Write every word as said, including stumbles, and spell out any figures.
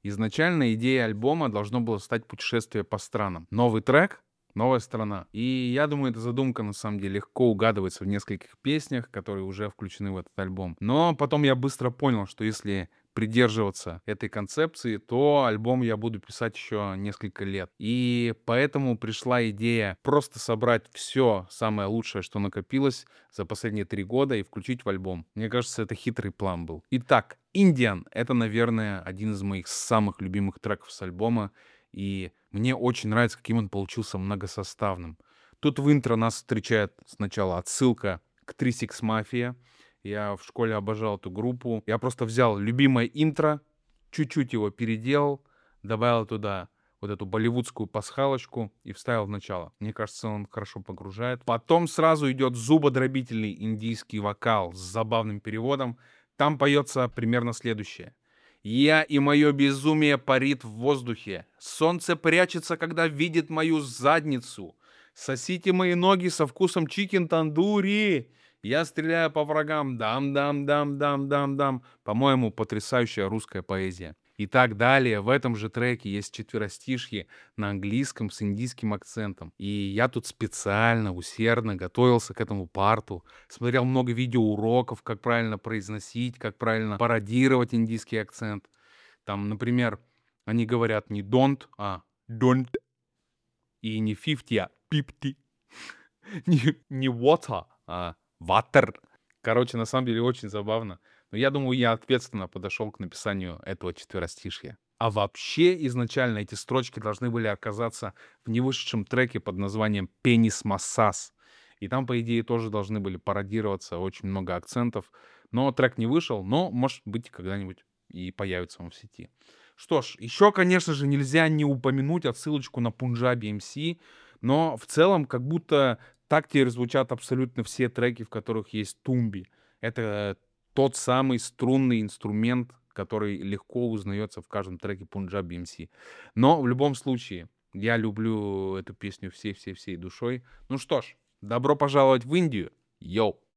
Изначально идея альбома должно было стать путешествие по странам. Новый трек, новая страна. И я думаю, эта задумка на самом деле легко угадывается в нескольких песнях, которые уже включены в этот альбом. Но потом я быстро понял, что если придерживаться этой концепции, то альбом я буду писать еще несколько лет. И поэтому пришла идея просто собрать все самое лучшее, что накопилось за последние три года и включить в альбом. Мне кажется, это хитрый план был. Итак, "Индиан" — это, наверное, один из моих самых любимых треков с альбома, и мне очень нравится, каким он получился многосоставным. Тут в интро нас встречает сначала отсылка к Three Six Mafia. Я в школе обожал эту группу. Я просто взял любимое интро, чуть-чуть его переделал, добавил туда вот эту болливудскую пасхалочку и вставил в начало. Мне кажется, он хорошо погружает. Потом сразу идет зубодробительный индийский вокал с забавным переводом. Там поется примерно следующее. «Я и мое безумие парит в воздухе. Солнце прячется, когда видит мою задницу. Сосите мои ноги со вкусом чикен-тандури. Я стреляю по врагам. Дам-дам-дам-дам-дам-дам». По-моему, потрясающая русская поэзия. И так далее. В этом же треке есть четверостишье на английском с индийским акцентом. И я тут специально, усердно готовился к этому парту, смотрел много видеоуроков, как правильно произносить, как правильно пародировать индийский акцент. Там, например, они говорят не don't, а don't, и не fifty, а fifty. Не, не water, а water. Короче, на самом деле очень забавно. Но я думаю, я ответственно подошел к написанию этого четверостишья. А вообще, изначально эти строчки должны были оказаться в невышедшем треке под названием «Пенис Массас». И там, по идее, тоже должны были пародироваться очень много акцентов. Но трек не вышел, но, может быть, когда-нибудь и появится он в сети. Что ж, еще, конечно же, нельзя не упомянуть отсылочку на Punjabi эм си, но в целом как будто так теперь звучат абсолютно все треки, в которых есть тумби. Это тот самый струнный инструмент, который легко узнается в каждом треке Punjabi эм си. Но в любом случае, я люблю эту песню всей-всей-всей душой. Ну что ж, добро пожаловать в Индию. Йоу!